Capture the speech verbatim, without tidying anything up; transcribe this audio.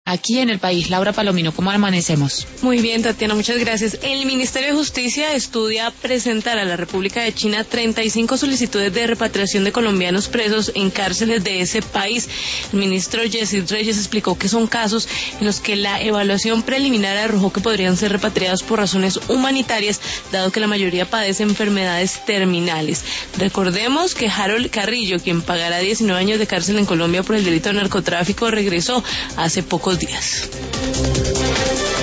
aquí en el país. Laura Palomino, ¿cómo amanecemos? Muy bien, Tatiana, muchas gracias. El Ministerio de Justicia estudia presentar a la República de China treinta y cinco solicitudes de repatriación de colombianos presos en cárceles de ese país. El ministro Yesid Reyes explicó que son casos en los que la evaluación preliminar arrojó que podrían ser repatriados por razones humanitarias, dado que la mayoría padece enfermedades terminales. Recordemos que Harold Carrillo, quien pagará diecinueve años de cárcel en Colombia por el delito de narcotráfico, regresó hace pocos días.